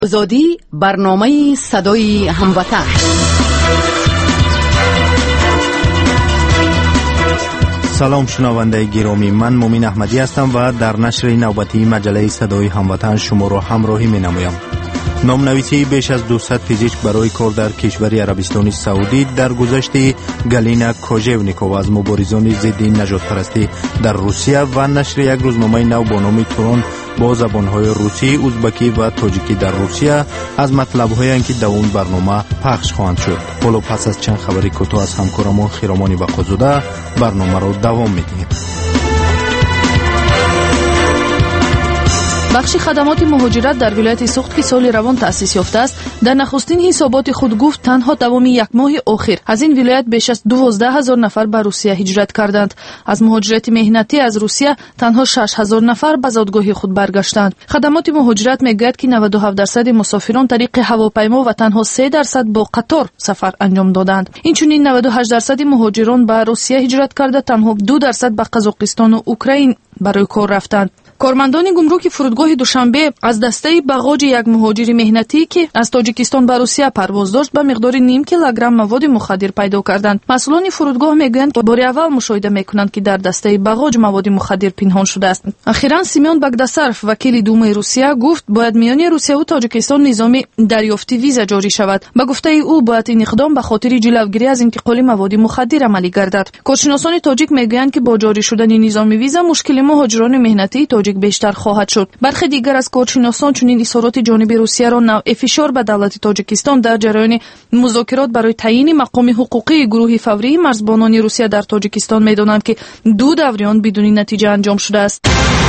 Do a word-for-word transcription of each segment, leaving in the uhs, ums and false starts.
آزادی برنامه صدای هموطن. سلام شنونده گرامی، من مومین احمدی هستم و در نشر نوبتی مجله صدای هموطن شما را همراهی می نمایم. نامنویسی بیش از دویست پزشک برای کار در کشور عربستان سعودی در گذشت گالینا کوژونیکووا از مبارزان ضد نژاد پرستی در روسیه و نشر یک روزنامه نو با نام توران با زبانهای روسی، ازبکی و تاجیکی در روسیه از مطلب‌هایی که در اون برنامه پخش خواهند شد. حالا پس از چند خبری کوتاه از همکارمان خیرمانی بقازاده برنامه را دوام می‌دهیم. بخش خدمات مهاجرت در ولایت سوخت که سال روان تأسیس یافته است، در نخستین حسابات خود گفت تنها دوام یک ماه اخیر از این ولایت بیش از دوازده هزار نفر به روسیه هجرت کردند. از مهاجرت مهنتی از روسیه تنها شش هزار نفر به زادگاه خود برگشتند. خدمات مهاجرت میگوید که نود و هفت درصد مسافران طریق هواپیما و تنها سه درصد با قطار سفر انجام دادند. اینچنین نود و هشت درصد مهاجران به روسیه هجرت کرده، تنها دو درصد به قزاقستان و اوکراین برای کار رفتند. کارمندان گمرک فرودگاه دوشنبه از دسته باغاج یک مهاجر مهنتی که از تاجیکستان به روسیه پرواز داشت به مقدار نیم کیلوگرم مواد مخدر پیدا کردند. مسئولان فرودگاه میگویند که بار اول مشاهده میکنند که در دسته باغاج مواد مخدر پنهان شده است. اخیراً سیمیون بگداسارف وکیل دومای روسیه گفت باید میان روسیه و تاجیکستان نظام دریافت ویزا جاری شود. به گفته او باید این اقدام به خاطر جلوگیری از انتقال مواد مخدر عملی گردد. کارشناسان تاجیک میگویند که با جاری شدن نظام ویزا مشکل مهاجران مهنتی تاجیک بیشتر خواهد شد. برخی دیگر از کارشناسان چنین اظهارات جانب روسیه را نوع فشار به دولت تاجیکستان در جریان مذاکرات برای تعیین مقام حقوقی گروه فوری مرزبانان روسیه در تاجیکستان می‌دانند که دو دوریان بدون نتیجه انجام شده است.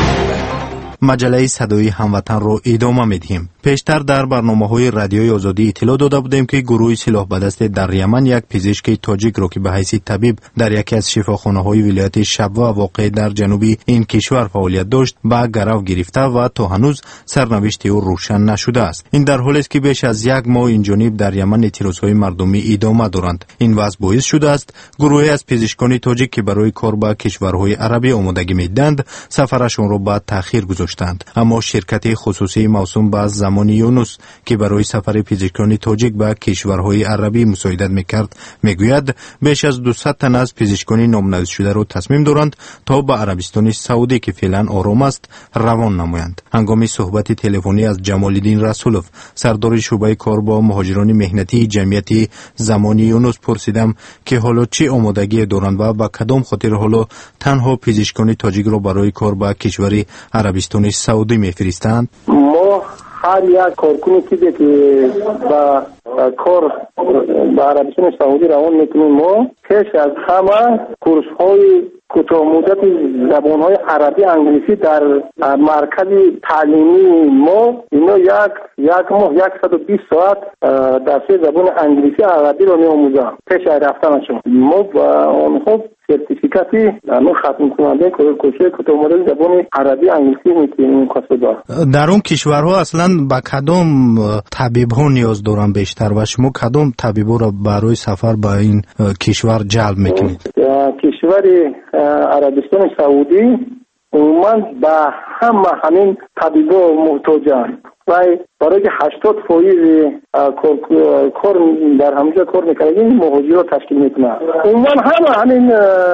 مجله صدای هموطن را ادامه می‌دهیم. پیشتر در برنامه‌های رادیوی آزادی اطلاع داده بودیم که گروه سلاح به دست در یمن یک پزشک تاجیک را که به حیث طبیب در یکی از شفاخانه‌های ولایت شبوه واقع در جنوبی این کشور فعالیت داشت به گرو گرفته و تا هنوز سرنوشت او روشن نشده است. این در حالی است که بیش از یک ماه این جانب در یمن اعتراضهای مردمی ادامه دارند. این وضع باعث شده است گروهی از پزشکان تاجیک که برای کار به کشورهای عربی آمادگی می‌دهند سفرشان را به تأخیر گذاشتند. اما شرکت خصوصی موسوم به زمان یونس که برای سفر پزشکان تاجیک به کشورهای عربی مساعدت میکرد میگوید بیش از دویست تن از پزشکان نامنویس شده را تصمیم دارند تا به عربستان سعودی که فعلا آرام است روان نمایند. هنگام صحبت تلفنی از جمال الدین رسولوف سردار شعبه کار با مهاجران مهنتی جمعیت زمان یونس پرسیدم که حالا چه آمادگی دارند و به کدام خاطر حالا تنها پزشکان تاجیک را برای کار به کشور عربستان سعودی میفرستند. ما هر یک کارکنی که با کار به عربستان سعودی روان میکنیم، ما پیش از همه کورس های کوتاه مدت زبان های عربی انگلیسی در مرکز تعلیمی ما اینا یک یک ماه صد و بیست ساعت درس زبان انگلیسی عربی رو میآموزم پیش از رفتنشون. ما با اونها سرتیفیکاتی ما ختم کننده کورس کوتاه مدت زبان عربی انگلیسی میتونیم کسب دار. در اون کشورها اصلا با کدام طبیب ها نیاز دارن بیشتر و شما کدام طبیب ها را برای سفر به این کشور جلب میکنید؟ کشور عربستان سعودی عموما به همه همین طبیبا محتاجند و برای هشتاد فایز کار در همونجا کار میکنند مهاجرات تشکیل میکنند. عموما همه همین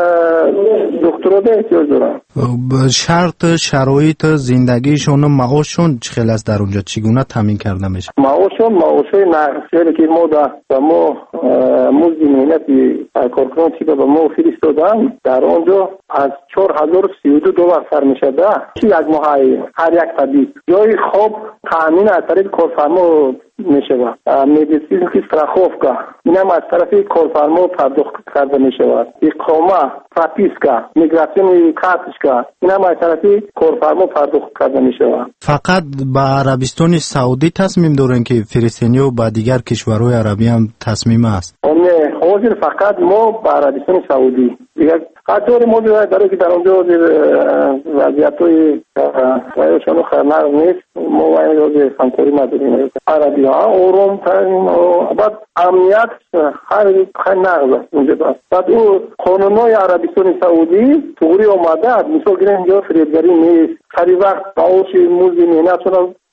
دکترها به احتیاج دارند. شرط شرایط زندگیشون معاششون چخیل است در اونجا چگونه تامین کرده میشه؟ معاششون معاشه نقصی که ما در ما مزد مهنتی کارکنان که به ما فرستادن در اونجا از چهار هزار و سی و دو دلار سر میشه. چی یک ماه هر یک طبیب جای خواب تامین از طریق کارفرما میشه. مدیسین کی страховка اینم از طرف کارفرما پرداخت کرده میشه. اقامه پراپیسکا میگراسیون کارتشکا اینم از طرف کارفرما پرداخت کرده میشه. فقط به عربستان سعودی تصمیم دارن که فرستنی و با دیگر کشورهای عربی هم تصمیم است؟ نه حاضر فقط ما به عربستان سعودی دیگر قطار ما برای که در اونجا وضعیت های وایشان خرنق نیست. ما وایش همکاری نداریم. عربی ها آرام ترین بعد امنیت هر خیلی نقض است اونجا دست. بعد او قانون های عربستان سعودی توری آمده است. مثال گره اینجا فریبگری نیست. خیلی وقت باوش موزی مهنت شدن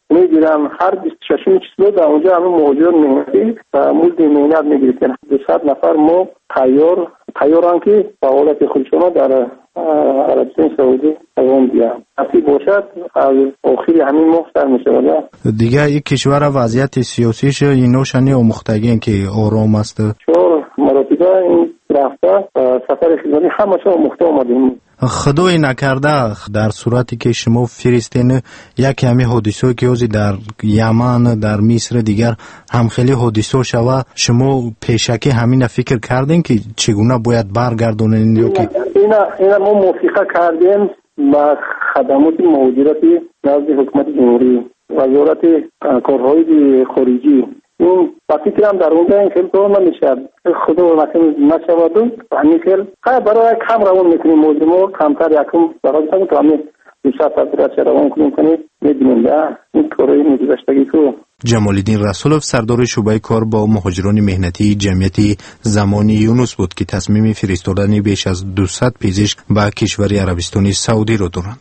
میگیرن. هر بیست و شش چیزلو در اونجا همه مهاجران مهنتی و مزد مهنت میگیرن. دویست نفر ما تیار تیارن که فعالیت خودشون در عربستان سعودی انجام دهند. اصلی باشد از آخر همین ماه سر میشود. دیگه این کشور وضعیت سیاسیش اینو شنی و مختگین که آرام است. چون مراتبه این رفته سفر خیزانی همه شما مخته آمدیم. خدای نکرده در صورتی که شما فرستین یک همه حادثه که اوزی در یمن در مصر دیگر هم خیلی حادثه شوه، شما پیشکی همین فکر کردین که چگونه باید برگردونین؟ اینا اینا ما موافقه کردیم با خدمات مهاجرتی نزد حکومت جمهوری وزارت کارهای خارجی. این وقتی که هم در اونجا این خیلی طور نمیشه خدا و نکنه نشود و همین خیلی خیلی برای کم روان میکنیم موضوع کمتر یکم برای بسید تو همین دوست تبدیل چه روان کنیم کنیم میدونیم ده این کارهای میگذشتگی تو. جمال الدین رسولوف سردار شعبه کار با مهاجران مهنتی جمعیت زمانی یونس بود که تصمیم فرستادن بیش از دویست پزشک به کشور عربستان سعودی را دارند.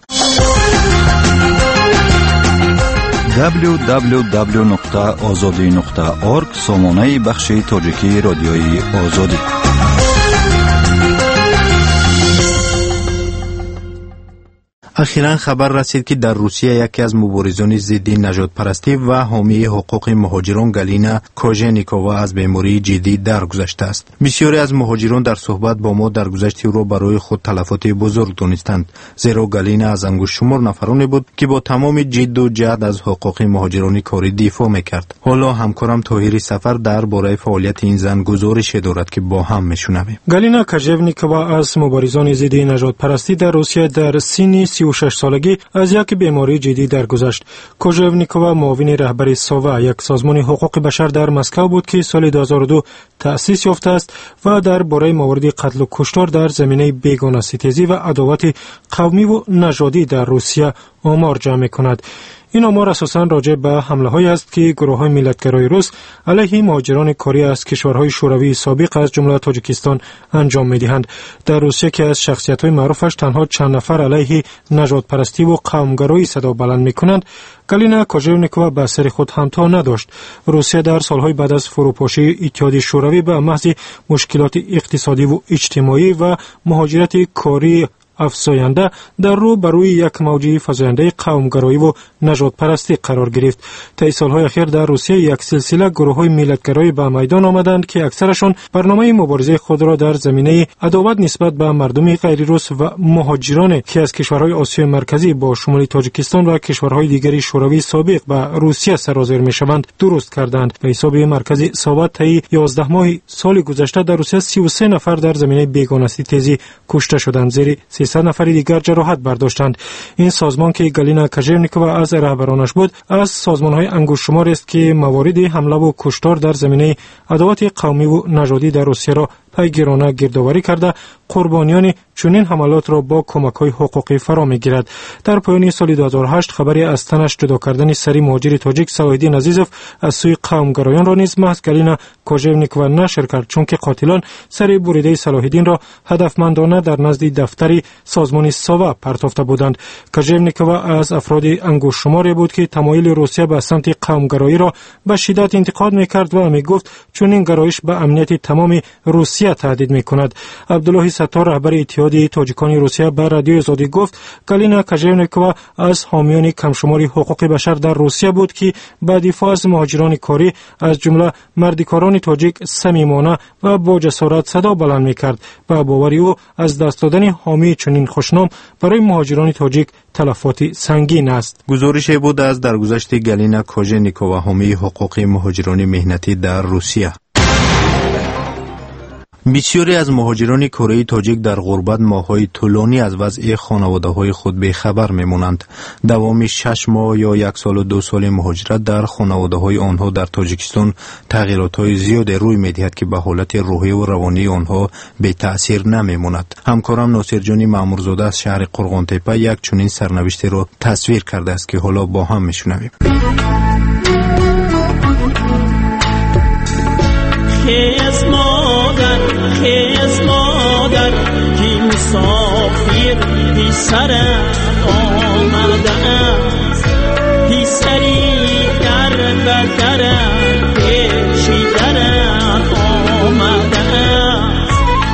دبلیو دبلیو دبلیو نقطه آزادی نقطه اورگ سامانه بخش تاجیکی رادیوی آزادی. اخیراً خبر رسید که در روسیه یکی از مبارزان ضد نژاد پرستی و حامی حقوق مهاجران گالینا کوژنیکووا از بیماری جدی درگذشته است. بسیاری از مهاجران در صحبت با ما درگذشت او را برای خود تلفات بزرگ دانستند، زیرا گالینا از انگشت شمار نفرانی بود که با تمام جد و جهد از حقوق مهاجران کاری دفاع میکرد. حالا همکارم طاهر سفر درباره فعالیت این زن گزارش دارد که با هم میشنویم. گالینا کوژنیکووا از مبارزان ضد نژاد پرستی در روسیه در سن سی و شش سالگی از یک بیماری جدی درگذشت. کوژنیکووا معاون رهبر ساوا، یک سازمان حقوق بشر در مسکو بود که سال دو هزار و دو تأسیس یافته است و درباره موارد قتل و کشتار در زمینه بیگانه ستیزی و عداوت قومی و نژادی در روسیه آمار جمع می‌کند. این آمار اساساً راجع به حمله‌هایی است که گروه‌های ملیت‌گرای روس علیه مهاجران کاری از کشورهای شوروی سابق از جمله تاجیکستان انجام می‌دهند. در روسیه که از شخصیت‌های معروفش تنها چند نفر علیه نژادپرستی و قومگرایی صدا بلند می‌کنند، گالینا کوژنیکووا به سر خود همتا نداشت. روسیه در سالهای بعد از فروپاشی اتحادیه شوروی به محض مشکلات اقتصادی و اجتماعی و مهاجرت کاری افزاینده در رو بروی یک موج فزاینده قومگرایی و نژاد پرستی قرار گرفت. طی سالهای اخیر در روسیه یک سلسله گروه‌های ملیت‌گرایی به میدان آمدند که اکثرشان برنامه مبارزه خود را در زمینه عداوت نسبت به مردم غیر روس و مهاجران که از کشورهای آسیای مرکزی با شمول تاجیکستان و کشورهای دیگری شوروی سابق به روسیه سرازیر می‌شوند درست کردند. به حساب مرکز ساوا طی یازده ماه سال گذشته در روسیه سی و سه نفر در زمینه بیگانه‌ستیزی کشته شدند، زیر سیصد نفر دیگر جراحت برداشتند. این سازمان که گالینا کوژنیکووا از رهبرانش بود، از سازمان‌های انگشت شمار است که موارد حمله و کشتار در زمینه عداوت قومی و نژادی در روسیه را پیگیرانه گردآوری کرده قربانیان چنین حملات را با کمک‌های حقوقی فرا می‌گیرد. در پایان سال دو هزار و هشت خبری از تنش جدا کردن سری مهاجر تاجیک صلاح‌الدین عزیزوف از سوی قومگرایان را نیز محض گالینا کوژنیکووا نشر کرد، چون که قاتلان سر بریده صلاح‌الدین را هدفمندانه در نزد دفتر سازمان ساوا پرتافته بودند. کوژنیکووا از افراد انگشت شماری بود که تمایل روسیه به سمت قومگرایی را به شدت انتقاد می‌کرد و می‌گفت چون این گرایش به امنیت تمام روسیه تهدید می‌کند. عبدالله ستار رهبر اتحادیه تاجیکان روسیه به رادیو آزادی گفت گالینا کوژنیکووا از حامیان کمشماری حقوق بشر در روسیه بود که به دفاع از مهاجران کاری از جمله مردکاران تاجیک صمیمانه و با جسارت صدا بلند می‌کرد و باوری او از دست دادن حامی چنین خوشنام برای مهاجران تاجیک تلفات سنگین است. گزارش بود از درگذشت گالینا کوژنیکووا حامی حقوق مهاجران مهنتی در روسیه. بسیاری از مهاجران کره تاجیک در غربت ماه‌های طولانی از وضع خانواده‌های خود بی‌خبر می‌مانند. دوام شش ماه یا یک سال و دو سال مهاجرت در خانواده‌های آنها در تاجیکستان تغییرات‌های زیادی روی می‌دهد که به حالت روحی و روانی آنها بی تأثیر نمی‌ماند. همکارم ناصرجانی مامورزاده از شهر قرغان‌تپه یک چنین سرنوشتی را تصویر کرده است که حالا با هم می‌شنویم. خیز مادر خیز مادر که مسافر بی سر آمده است، بی سری کرد پیچیدرت آمده است.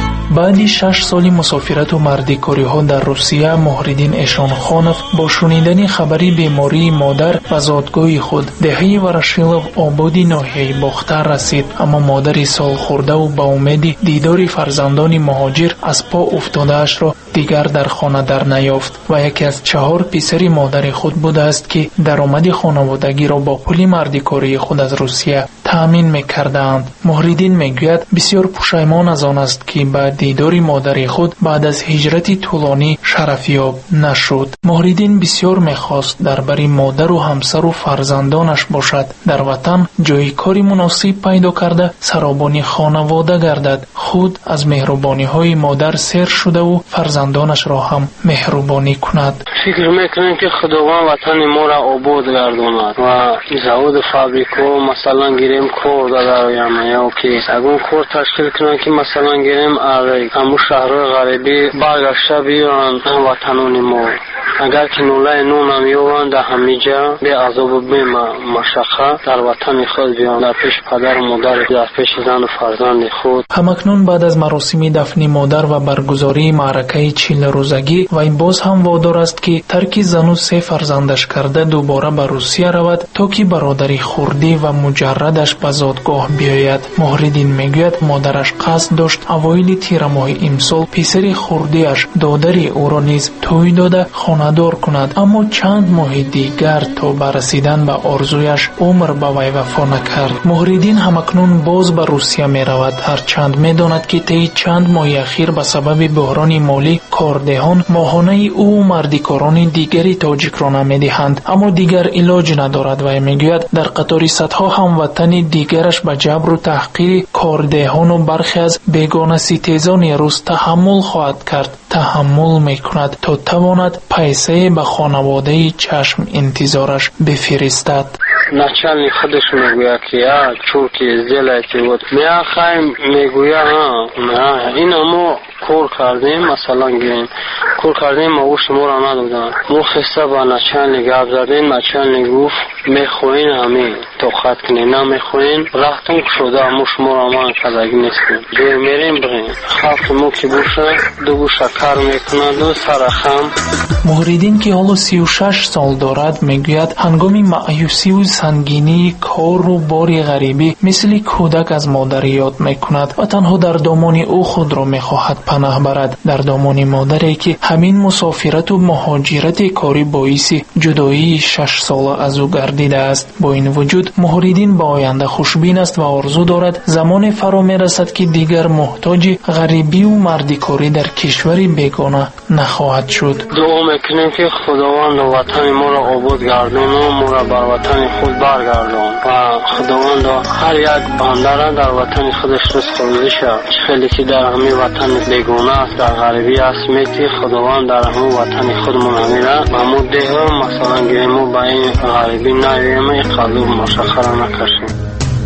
بعد شش سالی مسافرت و مردیکاری ها در روسیه، مهردین اشانخانov با شنیدن خبری بیماری مادر و زادگاه خود دهه ورشیلوف آبادی ناحیه باختر رسید. اما مادری سال خورده و با امید دیدار فرزندان مهاجر از پا افتادهاش را دیگر در خانه در نیافت و یکی از چهار پسر مادر خود بوده است که درآمد خانوادگی را با پول مردیکاری خود از روسیه تأمین می‌کردند. مهردین میگوید بسیار پشیمان از آن است که با دیدار مادر خود بعد از هجرت طولانی شرفیاب نشد. مهردین بسیار می‌خواست درباره مادر و همسر و فرزندانش باشد، در وطن جای کاری مناسب پیدا کرده سرابانی خانواده گردد، خود از مهربانی‌های مادر سیر شده و فرزندانش را هم مهربانی کند. فکر میکنم که خداوند وطن ما را آباد گرداند و زواد فابریکو مثلا گیریم کار داده یا که اگه کار تشکیل کنن که مثلا گیریم همون شهرهای غریبی برگشته بیان وطنان ما، اگر که نوله نون هم یوان در همه جا به عذاب و به مشقه در وطن خود بیان، در پیش پدر و مادر، در پیش زن و فرزند خود. همکنون بعد از مراسم دفن مادر و برگزاری معرکه چهل روزگی و این باز هم وادار است که ترک زن و سه فرزندش کرده دوباره به روسیه رود تا که برادری خردی و مجردش به زادگاه بیاید. مهردین میگوید مادرش قصد داشت اوایل تیر ماه امسال پسر خردیش دادر او را نیز توی داده خانه‌دار کند، اما چند ماه دیگر تا برسیدن به آرزویش عمر به وی وفا نکرد. مهردین همکنون باز به روسیه می رود، هرچند می داند که طی چند ماه اخیر به سبب بحران مالی کاردهان ماهانه او و مردیکاران دیگری تاجیک را نمیدهند، اما دیگر علاج ندارد و میگوید در قطار صدها هموطن دیگرش به جبر و تحقیر کاردهان و برخی از بیگانه ستیزان روز تحمل خواهد کرد. تحمل میکند تا تواند پیسه به خانواده چشم انتظارش بفرستد. نچلنی خودش میگوید که یا چون که زیلتی بود میا خواهیم میگوید ها این ما کور کردیم مثلا گیریم کور کردیم ما او شما را ندادن مو خسته با نچلنی گفت زدین نچلنی گفت میخوین همین تو خط کنی نمیخوین رختون شده مو شما را من کدگی نیستیم جور میریم بریم خلق مو که بوشه دو گوشه کار میکنند و سرخم. مهردین که حالا سی و شش سال دارد میگوید هنگام مایوسی و سنگینی کار و باری غریبی مثل کودک از مادر یاد میکند و تنها در دامان او خود را میخواهد پناه برد، در دامان مادری که همین مسافرت و مهاجرت کاری باعث جدایی شش ساله از او گردیده است. با این وجود مهردین با آینده خوشبین است و آرزو دارد زمان فرا میرسد که دیگر محتاج غریبی و مردیکاری در کشوری بیگانه نخواهد شد. دعا میکنیم که خداوند وطن ما را آباد گردان و ما را بر وطن خود برگردان و خداوند هر یک بنده را در وطن خودش رزق روزی شد. خیلی که در همین وطن بیگانه است در غریبی است میتی خداوند در همین وطن خودمون همیره و ما دیگه مثلا گیریم ما با این غریبی نرویم این قلوب مشخه را نکشیم.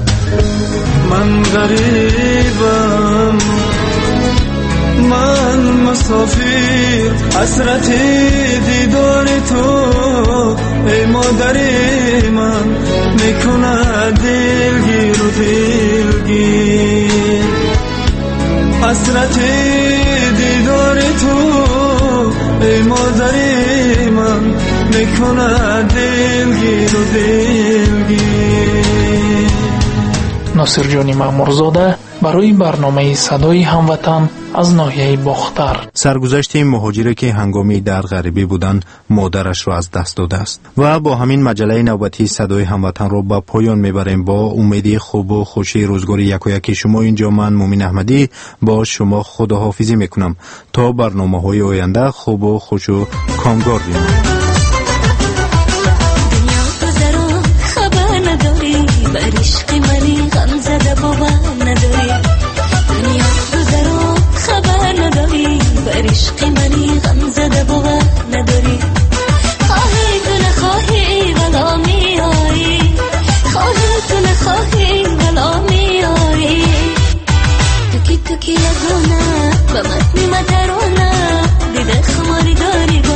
من غریبم من مسافر حسرت دیدار تو ای مادری من میکنه دلگیر و دلگیر حسرت دیدار تو ای مادری من میکنه دلگیر و دلگیر. ناصر جانی مامورزاده برای برنامه صدای هموطن از ناحیه باختر. سرگذشت این مهاجری که هنگامی در غریبی بودند مادرش را از دست داده است و با همین مجله نوبتی صدای هموطن را به پایان میبریم. با امید خوب و خوشی روزگار یک و یکی شما اینجا من مومن احمدی با شما خداحافظی میکنم تا برنامه های آینده خوب و خوش و کامگار بینید. عشق منی غم زده باور نداری خواهی تو نخواهی ولا میایی خواهی تو نخواهی ولا میایی توکی توکی لگونه با متنی مترونه دیده خماری داری